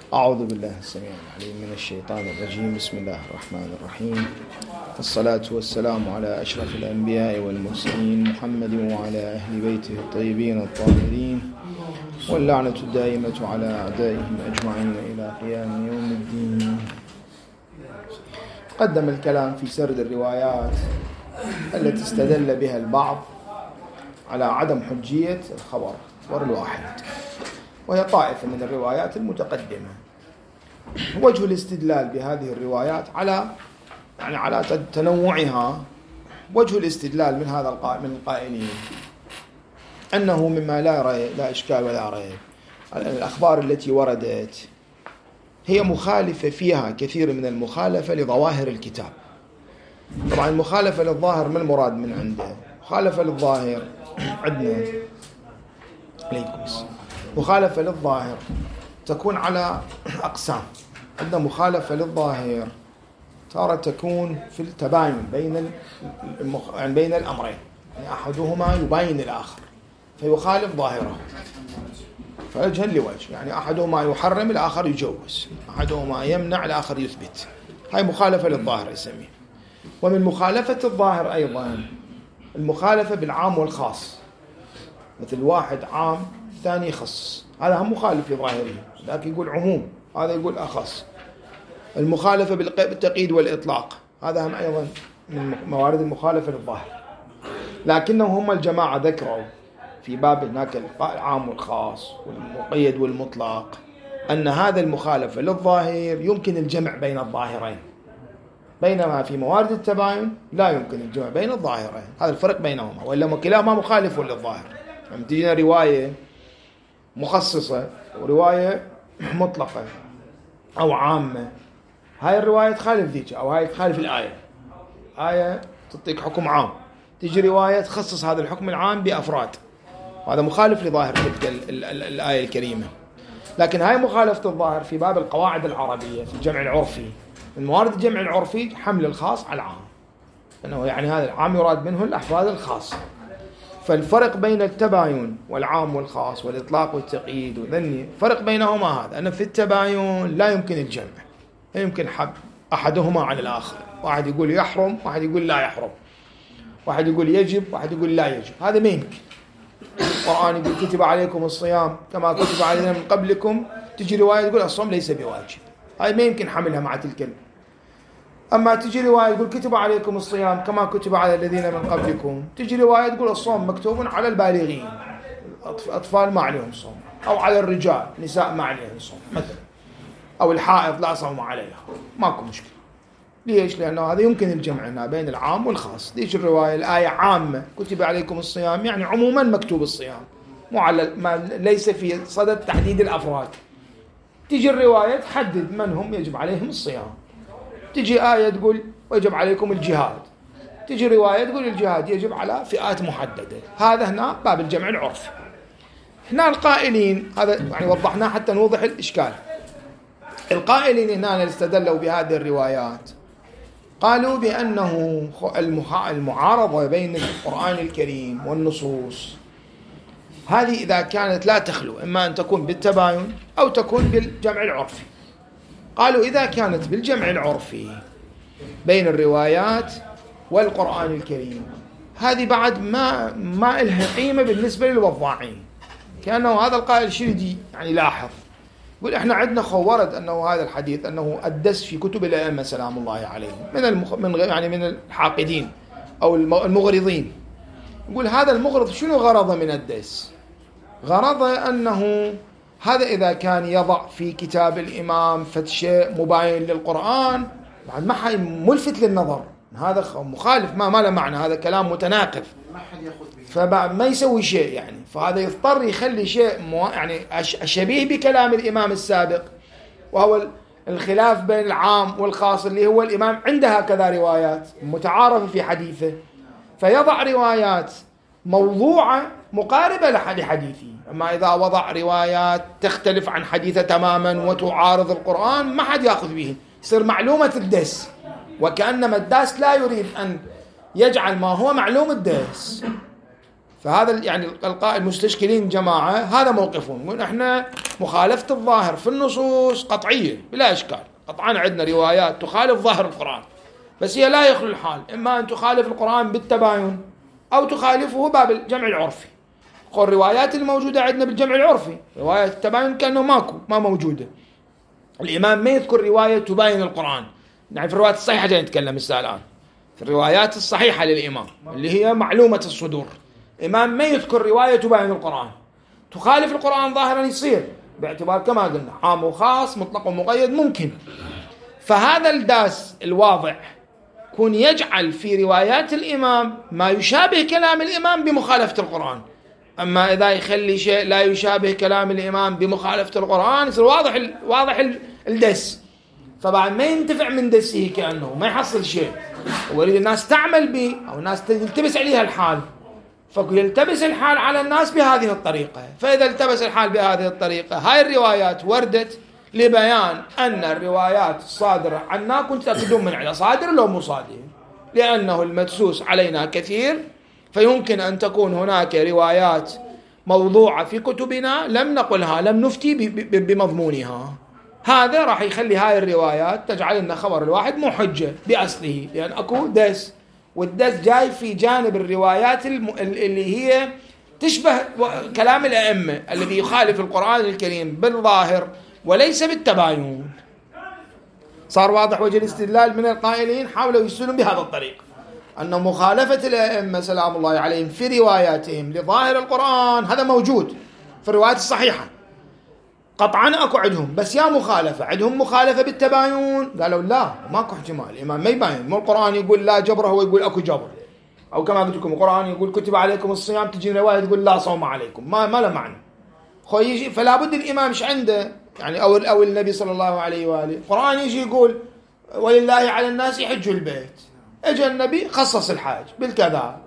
أعوذ بالله السميع العليم من الشيطان الرجيم. بسم الله الرحمن الرحيم، والصلاة والسلام على أشرف الأنبياء والمرسلين محمد وعلى أهل بيته الطيبين الطاهرين، واللعنة الدائمة على أعدائهم أجمعين إلى قيام يوم الدين. قدم الكلام في سرد الروايات التي استدل بها البعض على عدم حجية الخبر الواحد، وهي طائفة من الروايات المتقدمة. وجه الاستدلال بهذه الروايات على تنوعها، وجه الاستدلال من القائلين أنه مما لا إشكال ولا ريب. الأخبار التي وردت هي مخالفة، فيها كثير من المخالفة لظواهر الكتاب. طبعا المخالفة للظاهر ما المراد من عنده؟ مخالفة للظاهر عندنا مخالفة للظاهر تكون على أقسام. عندنا مخالفة للظاهر تارة تكون في التباين بين الأمرين، يعني أحدهما يباين الآخر فيخالف ظاهره، فوجها لوجه، يعني أحدهما يحرم الآخر يجوز، أحدهما يمنع الآخر يثبت. هاي مخالفة للظاهر يسميه. ومن مخالفة الظاهر أيضا المخالفة بالعام والخاص، مثل واحد عام ثاني خص، هذا هم مخالف لظاهره، لكن يقول عموم، هذا يقول أخص. المخالفة بالتقييد والإطلاق، هذا هم أيضا من موارد المخالفة للظاهر. لكنهم هم الجماعة ذكروا في باب هناك العام والخاص والمقيد والمطلق أن هذا المخالفة للظاهر يمكن الجمع بين الظاهرين، بينما في موارد التباين لا يمكن الجمع بين الظاهرين. هذا الفرق بينهما، وإلا كلاهما مخالف للظاهر. لما تجينا رواية مخصصة ورواية مطلقة أو عامة، هاي الرواية تخالف ذيك، أو هاي تخالف الآية. آية تعطيك حكم عام، تجي رواية تخصص هذا الحكم العام بأفراد، وهذا مخالف لظاهر تلك الآية الكريمة. لكن هاي مخالفة الظاهر في باب القواعد العربية في الجمع العرفي. من موارد الجمع العرفي حمل الخاص على العام، أنه يعني هذا العام يراد منه الأفراد الخاصة. فالفرق بين التباين والعام والخاص والإطلاق والتقييد وذني، فرق بينهما هذا، أن في التباين لا يمكن الجمع، لا يمكن حب أحدهما عن الآخر. واحد يقول يحرم، واحد يقول لا يحرم، واحد يقول يجب، واحد يقول لا يجب. هذا ما يمكن. القرآن يقول كتب عليكم الصيام كما كتب علينا من قبلكم، تجي رواية تقول الصوم ليس بواجب، هاي ما يمكن حملها مع تلك. أما تجي رواية تقول كتب عليكم الصيام كما كتب على الذين من قبلكم، تجي رواية تقول الصوم مكتوب على البالغين، الأطفال ما عليهم صوم، أو على الرجال، نساء ما عليهم صوم مثلا، أو الحائض لا صوم عليها، ماكو مشكلة. ليش؟ لأنه هذا يمكن الجمع هنا بين العام والخاص. تيجي الرواية الآية عامة كتب عليكم الصيام، يعني عموما مكتوب الصيام، مو على ليس في صدد تحديد الأفراد. تيجي الرواية تحدد من هم يجب عليهم الصيام. تجي آية تقول ويجب عليكم الجهاد، تجي رواية تقول الجهاد يجب على فئات محددة. هذا هنا باب الجمع العرفي. هنا القائلين، هذا يعني وضحناه حتى نوضح الإشكال. القائلين هنا اللي استدلوا بهذه الروايات قالوا بأنه المعارضة بين القرآن الكريم والنصوص هذه إذا كانت لا تخلو، إما أن تكون بالتباين أو تكون بالجمع العرفي. قالوا إذا كانت بالجمع العرفي بين الروايات والقرآن الكريم، هذه بعد ما إلها قيمة بالنسبة للوضاعين. كأنه هذا القائل شردي يعني لاحظ، يقول إحنا عندنا ورد أنه هذا الحديث أنه أدس في كتب الأئمة سلام الله عليهم من الحاقدين أو المغرضين. يقول هذا المغرض شنو غرضه من الدس؟ غرضه أنه هذا إذا كان يضع في كتاب الإمام شيء مباين للقرآن بعد ما ملفت للنظر، هذا مخالف، ما له معنى، هذا كلام متناقض، فما يسوي شيء يعني. فهذا يضطر يخلي شيء يعني شبيه بكلام الإمام السابق، وهو الخلاف بين العام والخاص، اللي هو الإمام عنده هكذا روايات متعارفة في حديثه، فيضع روايات موضوعة مقاربة لحديثه. أما إذا وضع روايات تختلف عن حديثه تماما وتعارض القرآن، ما حد يأخذ به، يصير معلومة الدس، وكأنما الداس لا يريد أن يجعل ما هو معلوم الدس، فهذا يعني المستشكلين جماعة هذا موقفهم، يقول احنا مخالفة الظاهر في النصوص قطعية بلا إشكال، قطعا عندنا روايات تخالف ظاهر القرآن، بس هي لا يخلو الحال إما أن تخالف القرآن بالتباين أو تخالفه باب الجمع العرفي. قول الروايات الموجودة عندنا بالجمع العرفي، رواية التباين كأنه ما موجودة. الإمام ما يذكر رواية تباين القرآن، يعني في الروايات الصحيحة جاي نتكلم الآن في الروايات الصحيحة للإمام اللي هي معلومة الصدور، الإمام ما يذكر رواية تباين القرآن. تخالف القرآن ظاهرا يصير باعتبار كما قلنا عام وخاص مطلق ومقيد ممكن. فهذا الداس الواضع كون يجعل في روايات الإمام ما يشابه كلام الإمام بمخالفة القرآن، أما إذا يخلي شيء لا يشابه كلام الإمام بمخالفة القرآن يصير واضح الدس، فبعد ما ينتفع من دسه كأنه ما يحصل شيء، ويريد الناس تعمل به أو الناس تلتبس عليها الحال، فيلتبس الحال على الناس بهذه الطريقة. فإذا التبس الحال بهذه الطريقة هاي الروايات وردت لبيان أن الروايات الصادرة عنا كنت تأكدون من على صادر لو مو صادر، لأنه المدسوس علينا كثير، فيمكن أن تكون هناك روايات موضوعة في كتبنا لم نقلها لم نفتي بمضمونها. هذا راح يخلي هاي الروايات تجعل لنا خبر الواحد مو حجة بأصله، لأن أكو دس، والدس جاي في جانب الروايات اللي هي تشبه كلام الأئمة الذي يخالف القرآن الكريم بالظاهر وليس بالتباين. صار واضح وجه الاستدلال من القائلين حاولوا يستدلون بهذا الطريق أن مخالفة الأئمة سلام الله عليهم في رواياتهم لظاهر القرآن هذا موجود في الروايات الصحيحة قطعا أكو عندهم، بس يا مخالفة عندهم مخالفة بالتباين، قالوا لا ماكو احتمال الإمام ما يباين، مو القرآن يقول لا جبر هو يقول أكو جبر، أو كما قلت لكم القرآن يقول كتب عليكم الصيام تجي رواية تقول لا صوم عليكم، ما له معنى خو يجي. فلا بد الإمام ايش عنده يعني أو النبي صلى الله عليه وآله، القرآن يجي يقول ولله على الناس يحج البيت، اجى النبي خصص الحاج بالكذا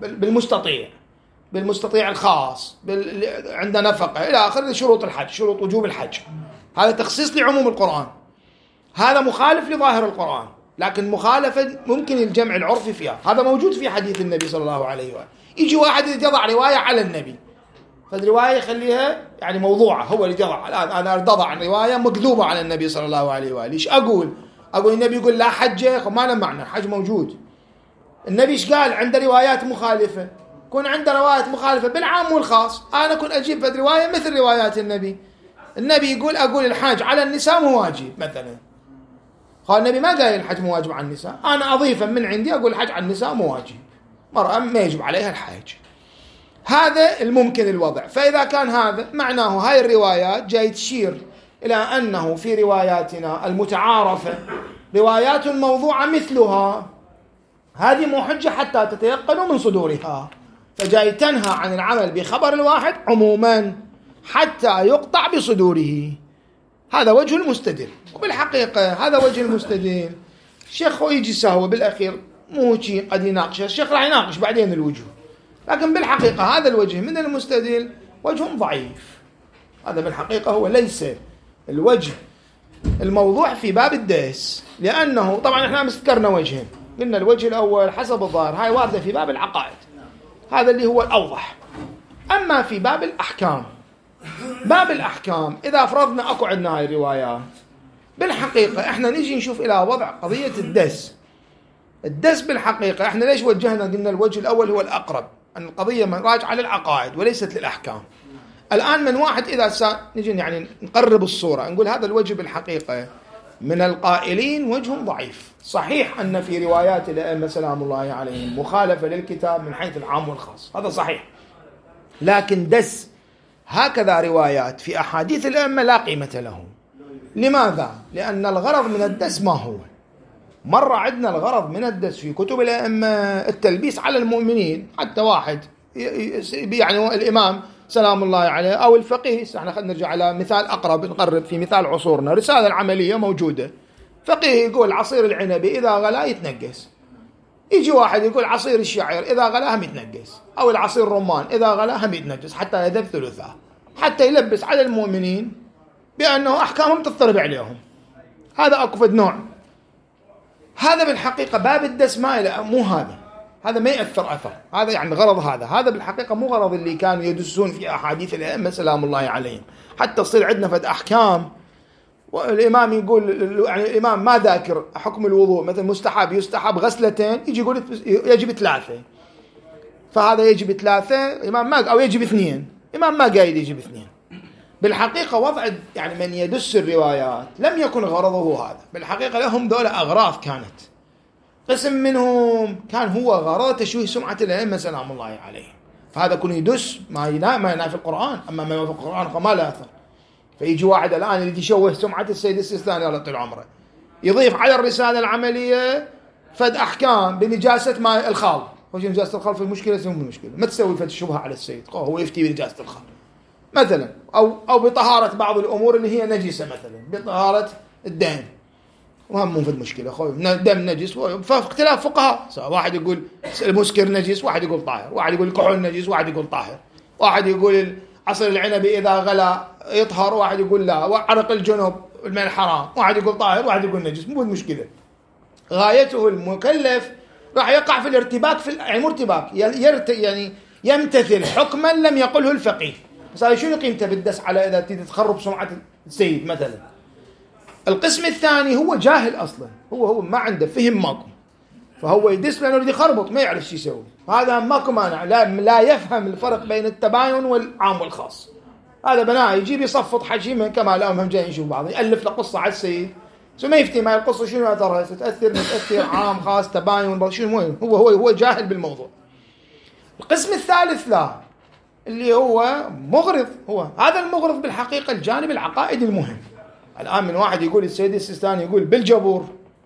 بالمستطيع الخاص عند نفقة إلى آخر شروط الحج، شروط وجوب الحج، هذا تخصيص لعموم القرآن، هذا مخالف لظاهر القرآن، لكن مخالفة ممكن الجمع العرفي فيها، هذا موجود في حديث النبي صلى الله عليه وآله. يجي واحد يضع رواية على النبي، فالرواية يخليها يعني موضوعة، هو اللي يضع، أنا أضع رواية مكذوبة على النبي صلى الله عليه وآله. إيش أقول النبي يقول لا حج، ما له معنى، الحج موجود. النبي إيش قال؟ عنده روايات مخالفة، كون عنده روايات مخالفة بالعام والخاص، أنا كنت أجيب في رواية مثل روايات النبي يقول أقول الحج على النساء مو واجب مثلا، قال النبي ما قال الحج مو واجب على النساء، أنا أضيفا من عندي أقول الحج على النساء مو واجب، مرأة ما يجب عليها الحج. هذا الممكن الوضع. فإذا كان هذا معناه هاي الروايات جاي تشير إلى أنه في رواياتنا المتعارفة روايات موضوعة مثلها، هذه مو حجة حتى تتيقنوا من صدورها، فجاي تنهى عن العمل بخبر الواحد عموما حتى يقطع بصدوره. هذا وجه المستدل، وبالحقيقة هذا وجه المستدل. الشيخ يجي سهو بالأخير مو شيء قد يناقشه، الشيخ راح يناقش بعدين الوجه، لكن بالحقيقة هذا الوجه من المستدل وجه ضعيف، هذا بالحقيقة هو ليس الوجه الموضوع في باب الدس، لأنه طبعا احنا ذكرنا وجهين، قلنا الوجه الأول حسب الظاهر هاي واردة في باب العقائد، هذا اللي هو الأوضح. أما في باب الأحكام، باب الأحكام إذا فرضنا أكو عندنا هاي الروايات، بالحقيقة احنا نيجي نشوف إلى وضع قضية الدس بالحقيقة احنا ليش وجهنا قلنا الوجه الأول هو الأقرب، أن القضية راجعة للعقائد وليست للأحكام. الآن من واحد إذا نجي يعني نقرب الصورة نقول هذا الوجه بالحقيقة من القائلين وجه ضعيف. صحيح أن في روايات الأئمة سلام الله عليهم مخالفة للكتاب من حيث العام والخاص، هذا صحيح، لكن دس هكذا روايات في أحاديث الأئمة لا قيمة لهم. لماذا؟ لأن الغرض من الدس ما هو؟ مرة عندنا الغرض من الدس في كتب الأئمة التلبيس على المؤمنين، حتى واحد يعني الإمام سلام الله عليه أو الفقيه، احنا خلينا نرجع على مثال أقرب نقرب في مثال عصورنا، رسالة العملية موجودة، فقيه يقول عصير العنبي إذا غلا يتنقس، يجي واحد يقول عصير الشعير إذا غلا هم يتنقس، أو العصير الرمان إذا غلا هم يتنقس حتى يذهب ثلثها، حتى يلبس على المؤمنين بأنه أحكامهم تضطرب عليهم. هذا أكفد نوع. هذا بالحقيقة باب الدس مو هذا، هذا ما يأثر أثر. هذا يعني غرض هذا بالحقيقة مو غرض اللي كانوا يدسون في أحاديث الأئمة سلام الله عليهم. حتى تصير عندنا فد أحكام والإمام يقول، يعني الإمام ما ذاكر حكم الوضوء، مثل مستحب يستحب غسلتين، يجي يقول يجب 3، فهذا يجب 3 إمام ما، أو يجب 2 إمام ما قايل يجب 2. بالحقيقة وضع يعني من يدس الروايات لم يكن غرضه هذا، بالحقيقة لهم دولة أغراض كانت. قسم منهم كان هو غرض تشويه سمعة الأئمة سلام الله عليهم، فهذا كن يدس ما ينافي القرآن، أما ما يوافق القرآن فما لا أثر. فيجي واحد الآن اللي يشوه سمعة السيد السيستاني الله طول عمره، يضيف على الرسالة العملية فد أحكام بنجاسة ماء الخال. وش نجاسة الخال في المشكلة؟ سمو المشكلة ما تسوي فد الشبهة على السيد، هو يفتي بنجاسة الخال مثلا، أو بطهارة بعض الأمور اللي هي نجسة، مثلا بطهارة الدم، وهم مو في المشكلة خوي دم نجس. فاختلاف فقهاء، واحد يقول المسكر نجس، واحد يقول طاهر، واحد يقول الكحول نجس، واحد يقول طاهر، واحد يقول عصير العنب إذا غلى يطهر، واحد يقول لا، وعرق الجنب من الحرام، واحد يقول طاهر، واحد يقول نجس. مو المشكلة، غايته المكلف راح يقع في الارتباك، يعني مرتباك، يعني يمتثل حكما لم يقله الفقيه. بس هذا شنو قيمته بالدس على إذا تخرب سمعة السيد مثلا. القسم الثاني هو جاهل أصلا، هو ما عنده فهم ماكو، فهو يدس لأنه يريد يخربط ما يعرف شو يسوي. هذا ماكو مانع، لا يفهم الفرق بين التباين والعام والخاص. هذا بناء يجيب يصفط حجيمه كما لهم هم جايين يشوف بعض، يألف له قصة على السيد، ما يفتي ما القصة شنو أثرها، تأثر عام خاص تباين شنو، هو جاهل بالموضوع. القسم الثالث لا، اللي هو مغرض، هو هذا المغرض بالحقيقة الجانب العقائدي المهم. الآن من واحد يقول السيد السيستاني يقول بالجبور،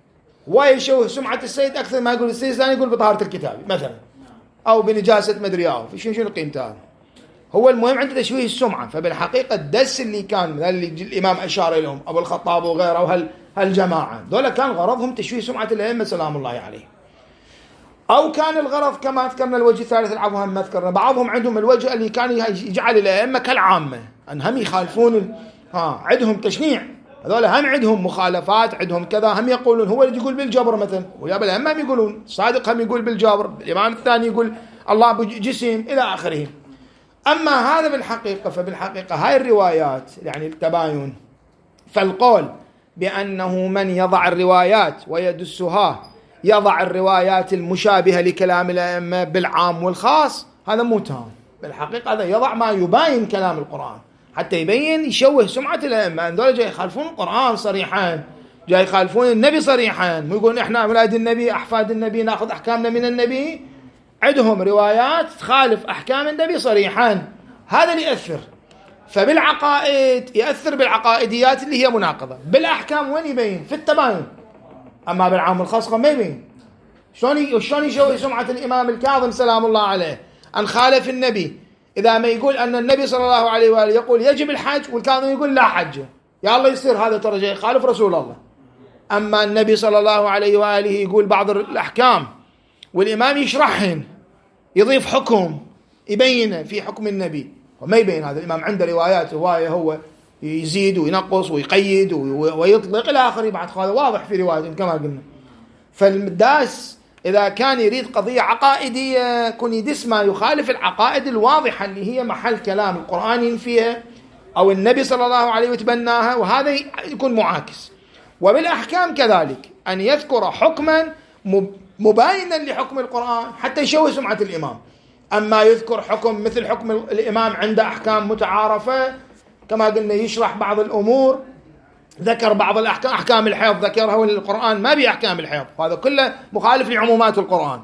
ويشوه سمعة السيد أكثر ما يقول السيد السيستاني يقول بطهارة الكتاب مثلا، أو بنجاسة مدرياه، في شنو قيمته. هو المهم عنده تشويه السمعة. فبالحقيقة الدس اللي كان اللي الإمام أشار لهم أبو الخطاب وغيره وهالجماعة دول كان غرضهم تشويه سمعة الأئمة سلام الله عليه. أو كان الغرض كما ذكرنا الوجه الثالث العفو هم ذكرنا، بعضهم عندهم الوجه اللي كان يجعل الأئمة كالعامة، أنهم يخالفون عندهم تشنيع، هذول هم عندهم مخالفات، عندهم كذا، هم يقولون هو اللي يقول بالجبر مثلا، ويا الأئمة هم يقولون الصادق هم يقول بالجبر، الإمام الثاني يقول الله بجسم إلى آخره. أما هذا بالحقيقة فبالحقيقة هاي الروايات يعني التباين، فالقول بأنه من يضع الروايات ويدسها يضع الروايات المشابهة لكلام الأئمة بالعام والخاص، هذا مو تام. بالحقيقة هذا يضع ما يباين كلام القرآن، حتى يبين يشوه سمعة الأئمة. دول جاي يخالفون القرآن صريحا، جاي يخالفون النبي صريحا، مو يقولون إحنا أولاد النبي أحفاد النبي نأخذ أحكامنا من النبي. عندهم روايات تخالف أحكام النبي صريحا، هذا اللي يأثر. فبالعقائد يأثر بالعقائديات اللي هي مناقضة، بالأحكام وين يبين؟ في التباين. أما بالعام الخاص ما يبين. شلون يشوه سمعة الإمام الكاظم سلام الله عليه أن خالف النبي، إذا ما يقول أن النبي صلى الله عليه وآله يقول يجب الحج والكاظم يقول لا حج، يا الله يصير هذا ترى جاي يخالف رسول الله. أما النبي صلى الله عليه وآله يقول بعض الأحكام والإمام يشرحهن، يضيف حكم يبين في حكم النبي، وما يبين. هذا الإمام عنده روايات هواية، هو يزيد وينقص ويقيد ويطلق إلى آخره، بعد هذا واضح في رواية كما قلنا. فالداس إذا كان يريد قضية عقائدية كن يدس ما يخالف العقائد الواضحة اللي هي محل كلام القرآن فيها أو النبي صلى الله عليه وتبناها، وهذا يكون معاكس. وبالأحكام كذلك أن يذكر حكما مباينا لحكم القرآن حتى يشوه سمعة الإمام. أما يذكر حكم مثل حكم الإمام عنده أحكام متعارفة كما قلنا، يشرح بعض الأمور، ذكر بعض الأحكام، أحكام الحيض ذكرها والقرآن ما بأحكام الحيض، هذا كله مخالف لعمومات القرآن.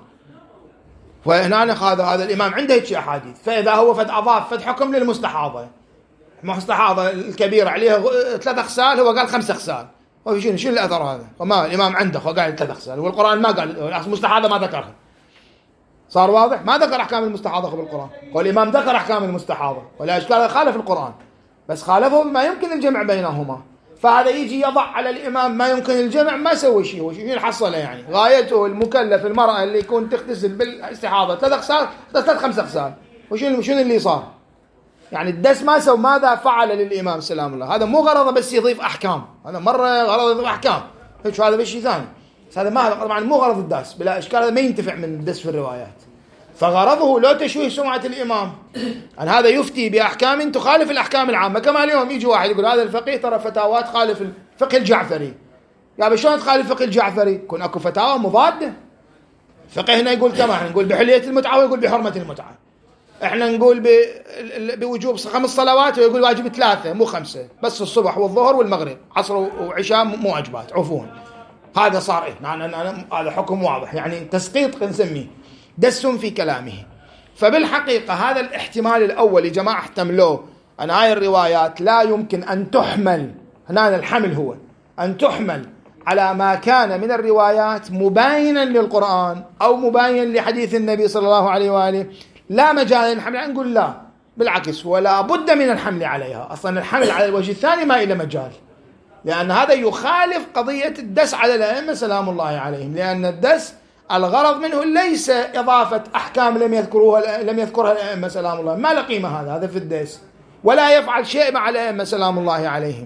وهنا هذا الإمام عنده هيك أحاديث، فإذا هو فد أضاف فد حكم للمستحاضة، المستحاضة الكبيرة عليها 3 خصال، هو قال 5 خصال، شنو الأثر هذا؟ وما الإمام عنده هو قال 3 خصال، والقرآن ما قال المستحاضة ما ذكرها. صار واضح؟ ما ذكر أحكام المستحاضة بالقرآن، والإمام ذكر أحكام المستحاضة، ولا إشكال خالف القرآن، بس خالفه ما يمكن الجمع بينهما. فهذا يجي يضع على الإمام ما يمكن الجمع، ما سوى شيء، هو شيء حصله يعني. غايته المكلف المرأة اللي يكون تغتسل بالاستحاضة 3 خصال 5 خصال، وشنو اللي صار؟ يعني الدس ما سوى، ماذا فعل للإمام سلام الله؟ هذا مو غرضه بس يضيف أحكام، هذا مرة غرضه يضيف أحكام، هذا بشيء ثاني. بس هذا ما طبعا مو غرض الداس بلا إشكال، هذا ما ينتفع من الدس في الروايات، فغرضه لو تشويه سمعة الإمام أن هذا يفتي بأحكام تخالف الأحكام العامة. كما اليوم يجي واحد يقول هذا الفقيه ترى فتاوات خالف الفقه الجعفري. يا شلون تخالف الفقه الجعفري؟ يكون اكو فتاوى مضادة. الفقه هنا يقول كما احنا نقول بحلية المتعة ويقول بحرمة المتعة، احنا نقول بوجوب 5 صلوات ويقول واجب 3 مو 5، بس الصبح والظهر والمغرب، عصر وعشاء مو واجبات عفوا. هذا صار هذا حكم واضح، يعني تسقيط نسميه، دس في كلامه. فبالحقيقة هذا الاحتمال الأول يا جماعة احتملوه أن هاي الروايات لا يمكن أن تحمل، هنا الحمل هو أن تحمل على ما كان من الروايات مباينا للقرآن أو مباين لحديث النبي صلى الله عليه وآله، لا مجال للحمل. نقول لا، بالعكس ولا بد من الحمل عليها. أصلا الحمل على الوجه الثاني ما إلى مجال، لأن هذا يخالف قضية الدس على الأئمة سلام الله عليهم، لأن الدس الغرض منه ليس إضافة أحكام لم يذكرها الأئمة سلام الله، ما له قيمة هذا في الدس، ولا يفعل شيء مع الأئمة سلام الله عليهم.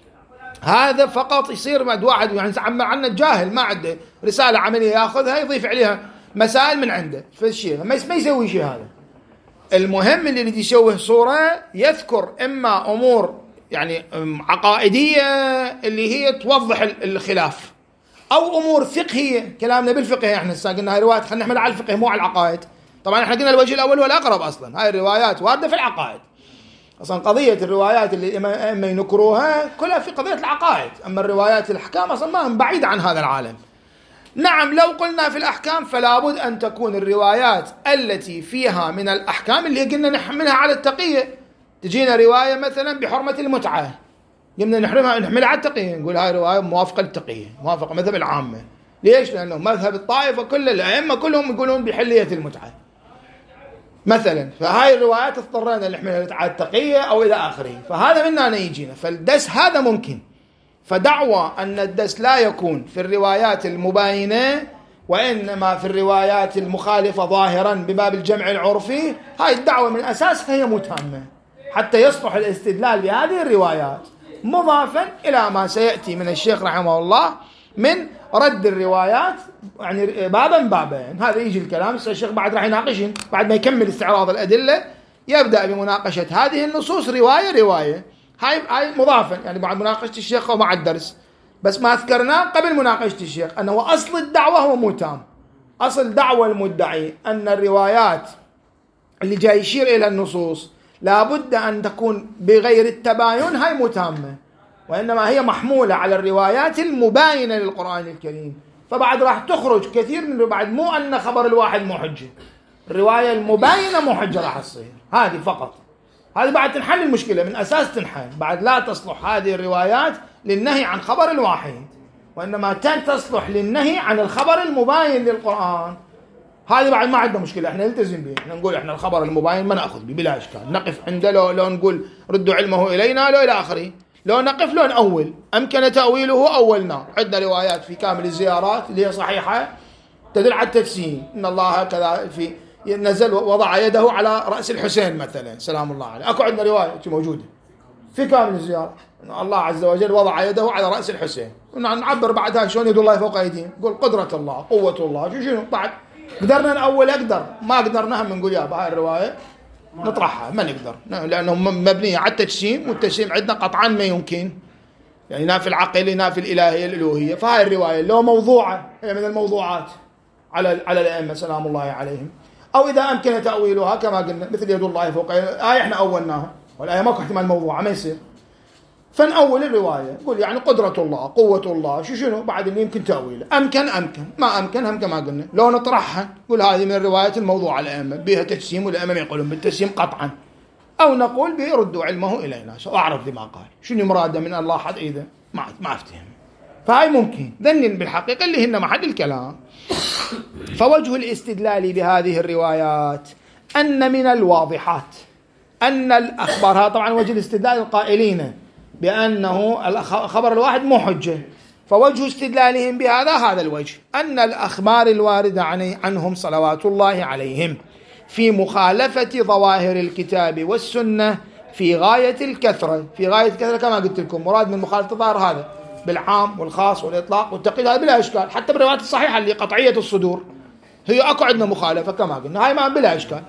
هذا فقط يصير بعد واحد يعني عنا الجاهل ما عنده رسالة عملية يأخذها يضيف عليها مسائل من عنده في الشيء، ما يسوي شيء. هذا المهم اللي يريد يشوه صورة يذكر إما أمور يعني عقائدية اللي هي توضح الخلاف، أو أمور فقهية. كلامنا بالفقه احنا قلنا هاي روايات خلينا نحمل على الفقه مو على العقائد. طبعا احنا قلنا الوجه الأول هو الأقرب، أصلا هاي الروايات واردة في العقائد. أصلا قضية الروايات اللي إما ينكروها كلها في قضية العقائد، أما الروايات الأحكام أصلا ما هم بعيد عن هذا العالم. نعم لو قلنا في الأحكام فلا بد أن تكون الروايات التي فيها من الأحكام اللي قلنا نحملها على التقية. تجينا رواية مثلا بحرمة المتعة، قلنا نحملها على التقية، نقول هاي رواية موافقة للتقية، موافقة مذهب العامة. ليش؟ لأنه مذهب الطائفة كل الأئمة كلهم يقولون بحلية المتعة مثلا، فهاي الروايات اضطرينا نحملها على التقية أو إلى آخره. فهذا منا أن يجينا، فالدس هذا ممكن. فدعوى أن الدس لا يكون في الروايات المباينة وإنما في الروايات المخالفة ظاهرا بباب الجمع العرفي، هاي الدعوة من أساسها هي متهمة، حتى يصلح الاستدلال بهذه الروايات مضافا إلى ما سيأتي من الشيخ رحمه الله من رد الروايات يعني بابا. هذا يجي الكلام الشيخ بعد راح يناقشهم بعد ما يكمل استعراض الأدلة، يبدأ بمناقشة هذه النصوص رواية. هاي مضافا يعني بعد مناقشة الشيخ ومع الدرس، بس ما أذكرناه قبل مناقشة الشيخ أنه أصل الدعوة هو متام. أصل دعوة المدعي أن الروايات اللي جاي يشير إلى النصوص لابد أن تكون بغير التباين، هاي متامة، وإنما هي محمولة على الروايات المباينة للقرآن الكريم. فبعد راح تخرج كثير من بعد مو أن خبر الواحد مو حجة، الرواية المباينة مو حجة راح تصير، هذه فقط. هذه بعد تنحل المشكلة من أساس، تنحل بعد لا تصلح هذه الروايات للنهي عن خبر الواحد، وإنما تصلح للنهي عن الخبر المباين للقرآن. هذه بعد ما عندنا مشكلة، احنا نلتزم به، احنا نقول احنا الخبر المباين ما نأخذ به بلا إشكال، نقف عنده لو نقول ردوا علمه إلينا لو إلى آخره، لو نقف لو نأول أمكن تأويله أولنا. عندنا روايات في كامل الزيارات اللي هي صحيحة تدل على التجسيم، إن الله كذا في نزل وضع يده على رأس الحسين مثلا سلام الله عليه، أكو عندنا رواية موجودة في كامل الزيارات إن الله عز وجل وضع يده على رأس الحسين، ونعبر بعدها شلون يد الله فوق أيديهم، نقول قدرة الله قوة الله شنو بعد. قدرنا نأول أقدر، ما قدرنا هم نقول يا بهاي الرواية نطرحها، ما نقدر لأنه مبنية على التجسيم، والتجسيم عندنا قطعا ما يمكن، يعني ينافي العقل ينافي الإلهية الألوهية. فهاي الرواية لو موضوعة هي من الموضوعات على الأئمة سلام الله عليهم، أو إذا أمكن تأويلها كما قلنا مثل يد الله فوق آية احنا أولناها والآية ماكو احتمال موضوعة ما يصير، فنأول الرواية نقول يعني قدرة الله قوة الله شنو بعد اللي يمكن تأويله، أمكن ما أمكن هم كما قلنا لو نطرحها نقول هذه من الروايات الموضوعة الأئمة بها تجسيم والأئمة يقولون بالتجسيم قطعا، أو نقول بيردوا علمه إلينا أعرف لما قال شنو مراده من الله حد إذا ما أفتهم. فهاي ممكن ذنن بالحقيقة اللي هن محل الكلام. فوجه الاستدلال بهذه الروايات أن من الواضحات أن الأخبار، طبعا وجه الاستدلال القائلين بأنه الخبر الواحد مو حجة، فوجه استدلالهم بهذا هذا الوجه أن الأخبار الواردة عنهم صلوات الله عليهم في مخالفة ظواهر الكتاب والسنة في غاية الكثرة كما قلت لكم، مراد من مخالفة الظاهر هذا بالعام والخاص والإطلاق والتقييد، هذا بلا إشكال. حتى بالروايات الصحيحة اللي قطعية الصدور هي أكو عندنا مخالفة كما قلنا، هاي ما بلا إشكال.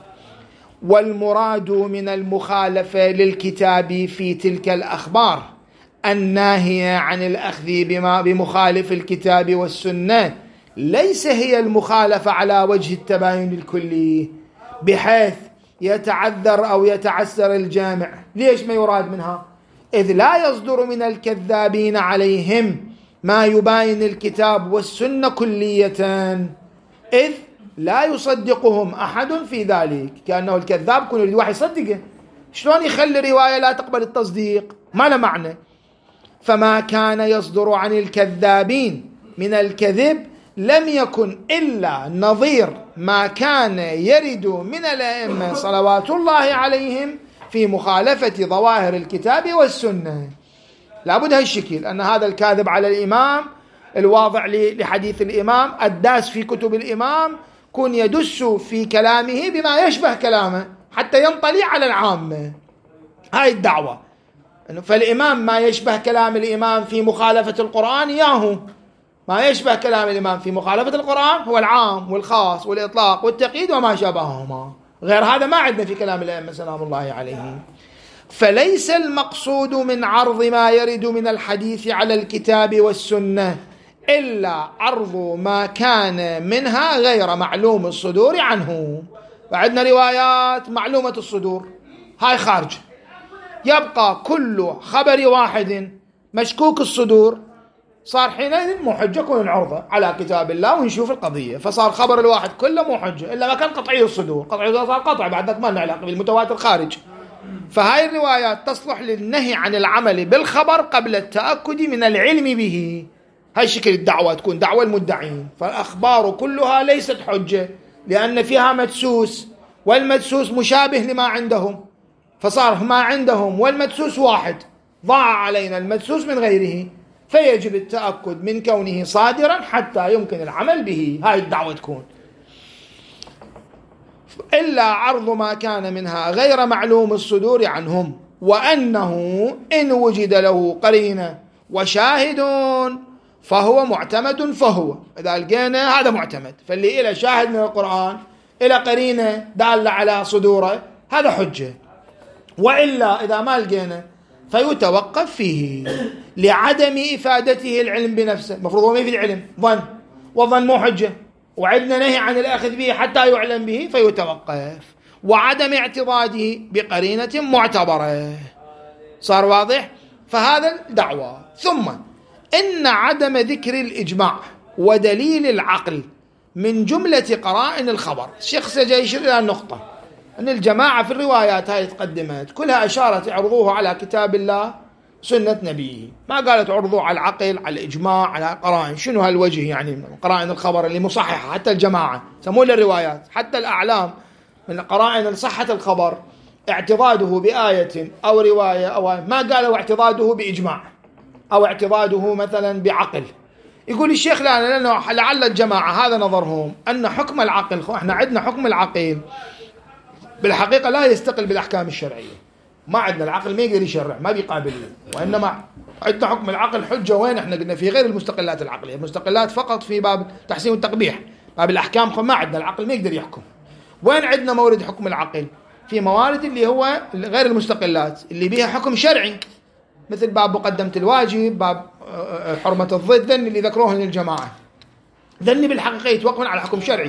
والمراد من المخالفة للكتاب في تلك الأخبار الناهية عن الأخذ بمخالف الكتاب والسنة ليس هي المخالفة على وجه التباين الكلي بحيث يتعذر أو يتعسر الجامع. ليش ما يراد منها؟ إذ لا يصدر من الكذابين عليهم ما يباين الكتاب والسنة كلية، إذ لا يصدقهم أحد في ذلك. كأنه الكذاب كل يريد واحد يصدقه، شلون يخلي رواية لا تقبل التصديق؟ ما له معنى. فما كان يصدر عن الكذابين من الكذب لم يكن إلا نظير ما كان يرد من الأئمة صلوات الله عليهم في مخالفة ظواهر الكتاب والسنة. لابد هالشكل أن هذا الكاذب على الإمام الواضع لحديث الإمام الداس في كتب الإمام كن يدس في كلامه بما يشبه كلامه حتى ينطلي على العامة. هاي الدعوة. فالإمام ما يشبه كلام الإمام في مخالفة القرآن ياهو، ما يشبه كلام الإمام في مخالفة القرآن هو العام والخاص والإطلاق والتقييد وما شابههما. غير هذا ما عندنا في كلام الأئمة سلام الله عليهم. فليس المقصود من عرض ما يرد من الحديث على الكتاب والسنة إلا عرض ما كان منها غير معلوم الصدور عنه. وعندنا روايات معلومة الصدور، هاي خارج. يبقى كل خبر واحد مشكوك الصدور صار حينئذ مو حجة، كون العرضة على كتاب الله ونشوف القضية. فصار خبر الواحد كله مو حجة إلا ما كان قطعي الصدور. قطعي الصدور صار قطع، بعد ذلك ما له علاقة بالمتواتر خارج. فهاي الروايات تصلح للنهي عن العمل بالخبر قبل التأكد من العلم به. هاي شكل الدعوة، تكون دعوة المدعين. فالأخبار كلها ليست حجة لأن فيها مدسوس، والمدسوس مشابه لما عندهم، فصار ما عندهم والمدسوس واحد، ضاع علينا المدسوس من غيره، فيجب التأكد من كونه صادرا حتى يمكن العمل به. هاي الدعوة تكون. إلا عرض ما كان منها غير معلوم الصدور عنهم، وأنه إن وجد له قرينة وشاهد فهو معتمد. فهو إذا لقينا هذا معتمد، فاللي إلى شاهد من القرآن إلى قرينة دالة على صدوره هذا حجة. وإلا إذا ما لقينا فيتوقف فيه لعدم إفادته العلم بنفسه. المفروض هو ما يفيد العلم، ظن، والظن مو حجة، وعندنا نهي عن الأخذ به حتى يعلم به فيتوقف، وعدم اعتضاده بقرينة معتبرة. صار واضح؟ فهذا الدعوة. ثم إن عدم ذكر الإجماع ودليل العقل من جملة قرائن الخبر. الشيخ سجى يشير إلى النقطة أن الجماعة في الروايات هاي تقدمت كلها أشارت عرضوها على كتاب الله سنة نبيه، ما قالت عرضوه على العقل، على الإجماع، على قرائن. شنو هالوجه يعني قرائن الخبر اللي مصححة؟ حتى الجماعة سموه الروايات، حتى الأعلام من قرائن صحة الخبر اعتضاده بآية أو رواية أو ما قالوا اعتضاده بإجماع أو اعتضاده مثلا بعقل. يقول الشيخ لا، لأنه لعل الجماعة هذا نظرهم أن حكم العقل، احنا عندنا حكم العقل بالحقيقة لا يستقل بالأحكام الشرعية. ما عندنا العقل ما يقدر يشرع، ما بيقابل، وإنما عندنا حكم العقل حجة. وين احنا قلنا في غير المستقلات العقلية، المستقلات فقط في باب تحسين والتقبيح، باب الأحكام ما عندنا العقل ما يقدر يحكم. وين عندنا مورد حكم العقل؟ في موارد اللي هو غير المستقلات اللي بيها حكم شرعي، مثل باب مقدمة الواجب، باب حرمة الضد، ذن اللي ذكروهن الجماعة، ذن بالحقيقة يتوقفون على حكم شرعي.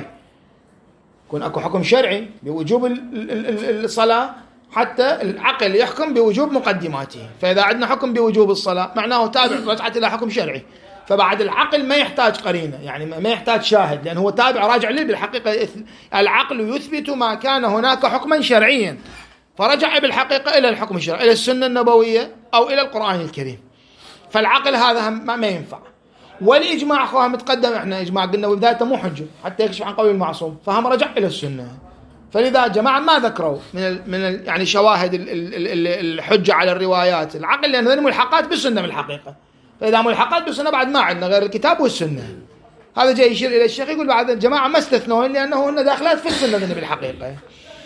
يكون اكو حكم شرعي بوجوب الصلاة حتى العقل يحكم بوجوب مقدماته. فإذا عندنا حكم بوجوب الصلاة معناه تابع رجعت إلى حكم شرعي. فبعد العقل ما يحتاج قرينة، يعني ما يحتاج شاهد، لأنه هو تابع راجع له بالحقيقة. العقل يثبت ما كان هناك حكما شرعيا، فرجع بالحقيقة إلى الحكم الشرعي، إلى السنة النبوية أو إلى القرآن الكريم. فالعقل هذا ما ينفع. والإجماع أخوها متقدم، إحنا إجماع قلنا وبذاته مو حجة حتى يكشف عن قول المعصوم، فهم رجع إلى السنة. فلذا جماعة ما ذكروا من يعني شواهد الحجة على الروايات العقل، لأن ذي ملحقات بالسنة بالحقيقة. فإذا ملحقات بالسنة بعد ما عندنا غير الكتاب والسنة. هذا جاي يشير إلى الشيخ يقول بعد الجماعة ما استثنوهن لأنه هن داخلات في السنة ذي بالحقيقة.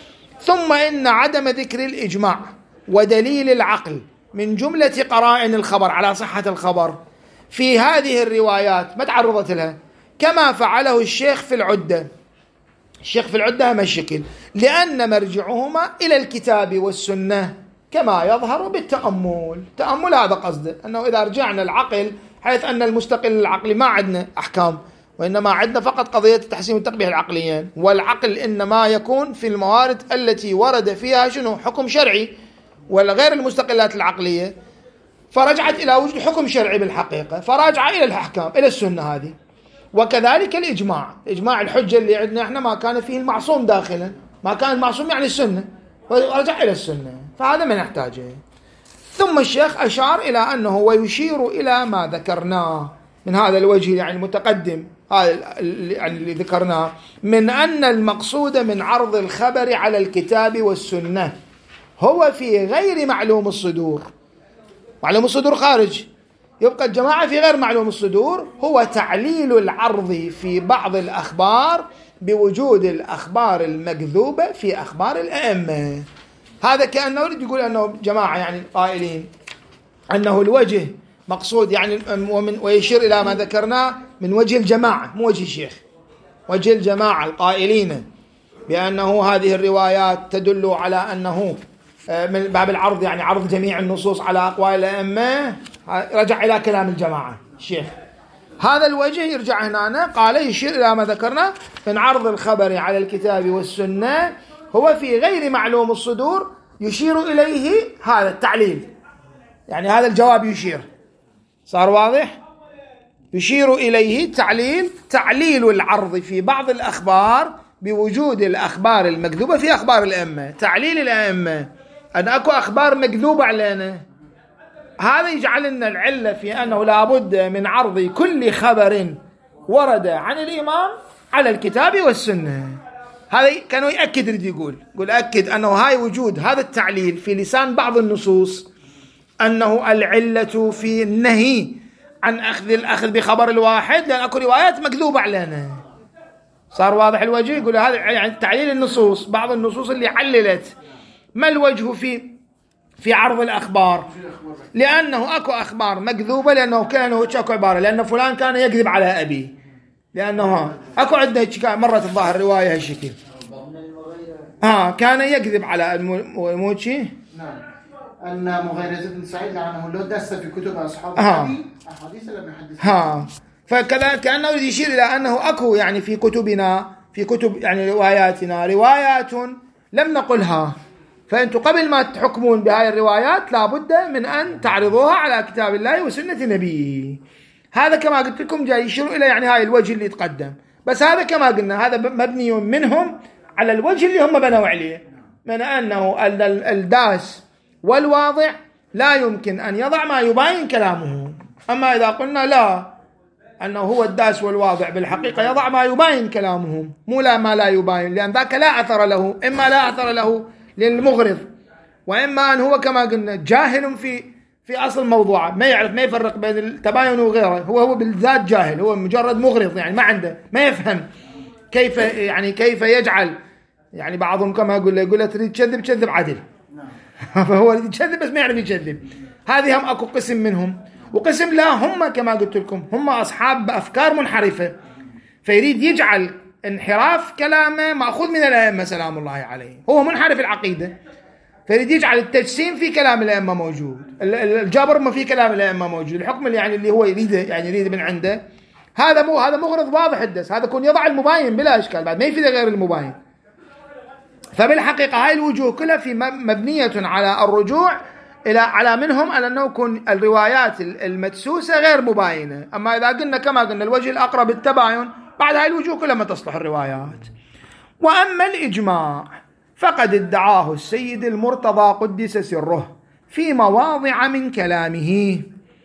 ثم إن عدم ذكر الإجماع ودليل العقل من جملة قرائن الخبر على صحة الخبر في هذه الروايات ما تعرضت لها، كما فعله الشيخ في العدة. الشيخ في العدة ما الشكل، لأن مرجعهما إلى الكتاب والسنة كما يظهر بالتأمل. تأمل هذا قصده، أنه إذا رجعنا العقل، حيث أن المستقل العقلي ما عندنا أحكام، وإنما عندنا فقط قضية التحسين والتقبيح العقليين، والعقل إنما يكون في الموارد التي ورد فيها شنو؟ حكم شرعي، وغير المستقلات العقلية فرجعت إلى وجود حكم شرعي بالحقيقة، فراجع إلى الأحكام، إلى السنة هذه. وكذلك الإجماع، إجماع الحجة اللي عندنا إحنا ما كان فيه المعصوم داخلا، ما كان المعصوم يعني السنة، فرجع إلى السنة، فهذا ما نحتاجه. ثم الشيخ أشار إلى أنه ويشير إلى ما ذكرناه من هذا الوجه يعني المتقدم، هذا يعني اللي ذكرناه، من أن المقصود من عرض الخبر على الكتاب والسنة هو في غير معلوم الصدور. معلوم الصدور خارج، يبقى الجماعة في غير معلوم الصدور هو تعليل العرض في بعض الأخبار بوجود الأخبار المكذوبة في أخبار الأئمة. هذا كأنه يقول أنه جماعة يعني قائلين أنه الوجه مقصود يعني ويشير إلى ما ذكرناه من وجه الجماعة، مو وجه الشيخ، وجه الجماعة القائلين بأنه هذه الروايات تدل على أنه من باب العرض يعني عرض جميع النصوص على أقوال الأئمة، رجع إلى كلام الجماعة الشيخ. هذا الوجه يرجع هنا، قال يشير إلى ما ذكرنا من عرض الخبر على الكتاب والسنة هو في غير معلوم الصدور، يشير إليه هذا التعليل، يعني هذا الجواب يشير، صار واضح؟ يشير إليه تعليل العرض في بعض الأخبار بوجود الأخبار المكذوبة في أخبار الأئمة. تعليل الأئمة أن أكو أخبار مكذوبة علينا، هذا يجعل لنا العلة في أنه لابد من عرض كل خبر ورد عن الإمام على الكتاب والسنة. هذا كانوا يأكد، يقول أكد أنه هاي وجود هذا التعليل في لسان بعض النصوص، أنه العلة في النهي عن الأخذ بخبر الواحد لأن أكو روايات مكذوبة علينا. صار واضح الوجه؟ يقول هذا يعني تعليل النصوص، بعض النصوص اللي عللت. ما الوجه في عرض الأخبار؟ لأنه أكو أخبار مكذوبة، لأنه كانوا أكو عبارة لأن فلان كان يكذب على أبي، لأنه أكو عندنا مرة الظاهر رواية هالشكل كان يكذب على الموتشي. نعم، أن مغيرة بن سعيد لعنه لو دس في كتب أصحاب النبي أحاديث لم يحدث. فكذا كأنه يشير إلى أنه أكو يعني في كتبنا، في كتب يعني رواياتنا روايات لم نقلها، فأنتم قبل ما تحكمون بهاي الروايات لابد من أن تعرضوها على كتاب الله وسنة نبيه. هذا كما قلت لكم جاي يشير إلى يعني هاي الوجه اللي يتقدم، بس هذا كما قلنا هذا مبني منهم على الوجه اللي هم بنوا عليه، من أنه الداس والواضع لا يمكن أن يضع ما يباين كلامه. أما إذا قلنا لا، أنه هو الداس والواضع بالحقيقة يضع ما يباين كلامهم، مو لا ما لا يباين، لأن ذاك لا أثر له، إما لا أثر له للمغرض، وإما أن هو كما قلنا جاهل في أصل موضوعه، ما يعرف، ما يفرق بين التباين وغيره، هو بالذات جاهل، هو مجرد مغرض يعني ما عنده، ما يفهم كيف يجعل، يعني بعضهم كما يقول تريد تكذب كذب عدل فهو يريد يكذب بس ما يعرف يكذب. هذه هم أكو قسم منهم، وقسم لا هم كما قلت لكم هم أصحاب أفكار منحرفة، فيريد يجعل انحراف كلامه مأخوذ من الأئمة سلام الله عليه، هو منحرف العقيدة، فيريد يجعل التجسيم في كلام الأئمة موجود، الجبر ما في كلام الأئمة موجود، الحكم اللي هو يريد من عنده، هذا مغرض واضح الدس، هذا يكون يضع المباين بلا إشكال، بعد ما يفيد غير المباين. فبالحقيقة هاي الوجوه كلها في مبنية على الرجوع على منهم على أنه يكون الروايات المدسوسة غير مباينة. أما إذا قلنا كما قلنا الوجه الأقرب التباين، بعد هاي الوجوه كلها ما تصلح الروايات. وأما الإجماع فقد ادعاه السيد المرتضى قدس سره في مواضع من كلامه،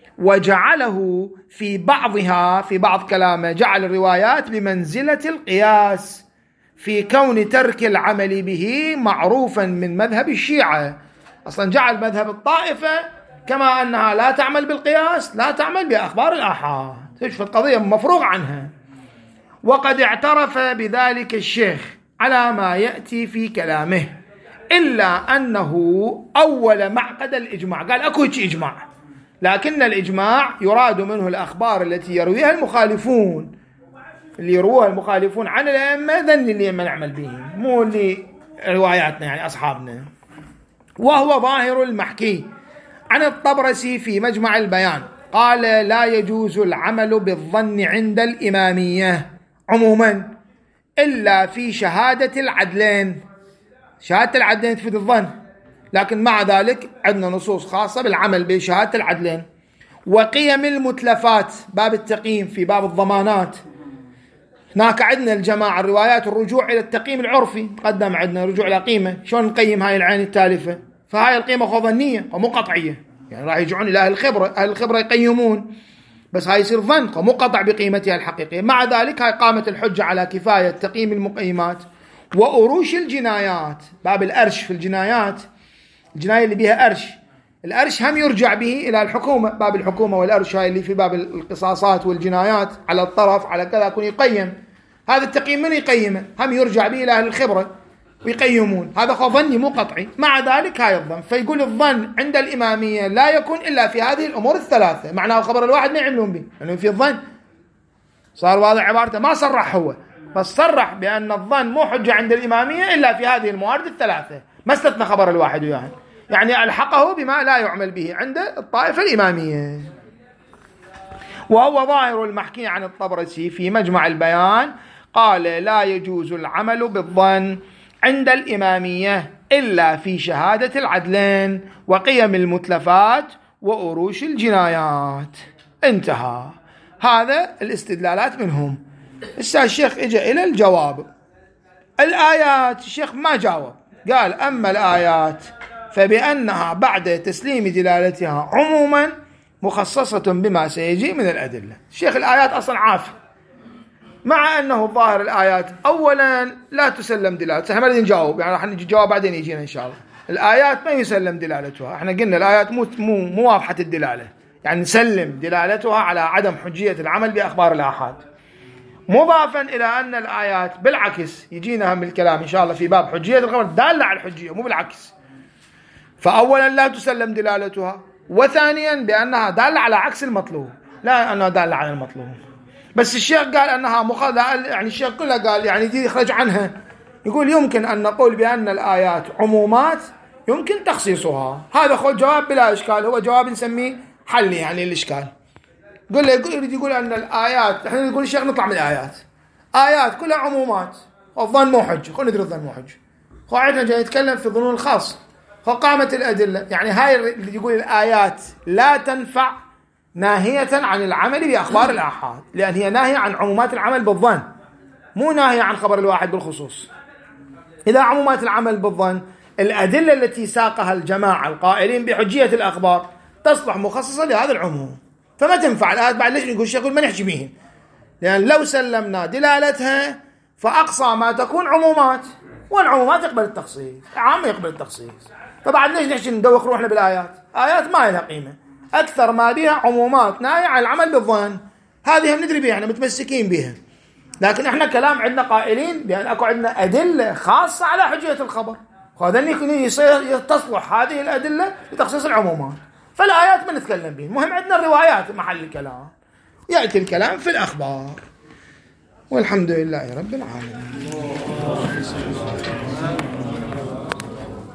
وجعله في بعض كلامه جعل الروايات بمنزلة القياس في كون ترك العمل به معروفا من مذهب الشيعة. أصلا جعل مذهب الطائفة كما أنها لا تعمل بالقياس لا تعمل بأخبار الآحاد، تشوف القضية مفروغ عنها. وقد اعترف بذلك الشيخ على ما يأتي في كلامه، إلا أنه أول معقد الإجماع قال أكو إجماع، لكن الإجماع يراد منه الأخبار التي يرويها المخالفون، اللي يروها المخالفون عن الأئمة ذن اللي نعمل به، مو اللي رواياتنا يعني أصحابنا. وهو ظاهر المحكي عن الطبرسي في مجمع البيان، قال لا يجوز العمل بالظن عند الإمامية عموما إلا في شهادة العدلين. شهادة العدلين تفيد الظن، لكن مع ذلك عندنا نصوص خاصة بالعمل بشهادة العدلين. وقيم المتلفات، باب التقييم في باب الضمانات، هناك عندنا الجماعة الروايات الرجوع إلى التقييم العرفي، قدم عندنا رجوع إلى قيمة، شلون نقيم هاي العين التالفة؟ فهاي القيمة ظنية ومو قطعية، يعني راح يرجعون إلى أهل الخبرة، أهل الخبرة يقيمون، بس هاي يصير ظن ومو قطع بقيمتها الحقيقية. مع ذلك هاي قامت الحجة على كفاية تقييم المقيمات. وأروش الجنايات، باب الأرش في الجنايات، الجناية اللي بها أرش، الأرش هم يرجع به إلى الحكومة، باب الحكومة والأرش هاي اللي في باب القصاصات والجنايات على الطرف على كذا يكون يقيم. هذا التقييم من يقيمه؟ هم يرجع به إلى أهل الخبرة ويقيمون، هذا ظني مو قطعي. مع ذلك هاي الظن، فيقول الظن عند الإمامية لا يكون إلا في هذه الأمور الثلاثة. معناه خبر الواحد ما يعملون به لأنه يعني في الظن. صار واضح عبارته، ما صرح هو، بس صرح بأن الظن مو حجة عند الإمامية إلا في هذه الموارد الثلاثة، ما استثنى خبر الواحد وياه، يعني ألحقه بما لا يعمل به عند الطائفة الإمامية. وهو ظاهر المحكي عن الطبرسي في مجمع البيان، قال لا يجوز العمل بالظن عند الإمامية إلا في شهادة العدلين وقيم المتلفات وأروش الجنايات. انتهى. هذا الاستدلالات منهم. الشيخ اجى إلى الجواب. الآيات الشيخ ما جاوب، قال أما الآيات فبأنها بعد تسليم دلالتها عموما مخصصة بما سيجي من الأدلة. الشيخ الآيات أصلا عافي، مع أنه ظاهر الآيات أولا لا تسلم دلالتها. احنا ما نريد نجاوب، يعني راح نجي جواب بعدين يجينا إن شاء الله. الآيات ما يسلم دلالتها، احنا قلنا الآيات مو واضحة الدلالة، يعني نسلم دلالتها على عدم حجية العمل بأخبار الآحاد. مضافا إلى أن الآيات بالعكس يجينا هم الكلام إن شاء الله في باب حجية الخبر دالة على الحجية، مو بالعكس. فأولا لا تسلم دلالتها، وثانيا بأنها دالة على عكس المطلوب، لا أنها دالة على المطلوب. بس الشيخ قال أنها يعني الشيخ كله قال يعني دي يخرج عنها، يقول يمكن أن نقول بأن الآيات عمومات يمكن تخصيصها. هذا هو جواب بلا إشكال، هو جواب نسميه حلي يعني الإشكال. يقول أن الآيات، احنا نقول الشيخ نطلع من الآيات، آيات كلها عمومات، الظن مو حج، خلينا ندري الظن مو حج. قاعدنا جاي نتكلم في الظنون الخاص، فقامت الأدلة، يعني هاي اللي يقول الآيات لا تنفع ناهية عن العمل بأخبار الآحاد، لأن هي ناهية عن عمومات العمل بالظن، مو ناهية عن خبر الواحد بالخصوص. إذا عمومات العمل بالظن، الأدلة التي ساقها الجماعة القائلين بحجية الأخبار تصبح مخصصة لهذا العموم، فما تنفع الآيات. بعد ليش نقول الشيخ يقول ما نحكي بهم؟ لأن لو سلمنا دلالتها فأقصى ما تكون عمومات، والعمومات يقبل التخصيص، عام يقبل التخصيص. فبعد ليش نحكي ندوخ روحنا بالآيات؟ آيات ما لها قيمة، أكثر ما بها عمومات ناهية عن العمل بالظن، هذه هم ندري بها، احنا متمسكين بها. لكن احنا كلام عندنا قائلين بأن أكو عندنا أدلة خاصة على حجية الخبر، وهذا يصير تصلح هذه الأدلة لتخصيص العمومات. فالآيات ما نتكلم به، المهم عندنا الروايات محل الكلام، يأتي الكلام في الأخبار. والحمد لله رب العالمين.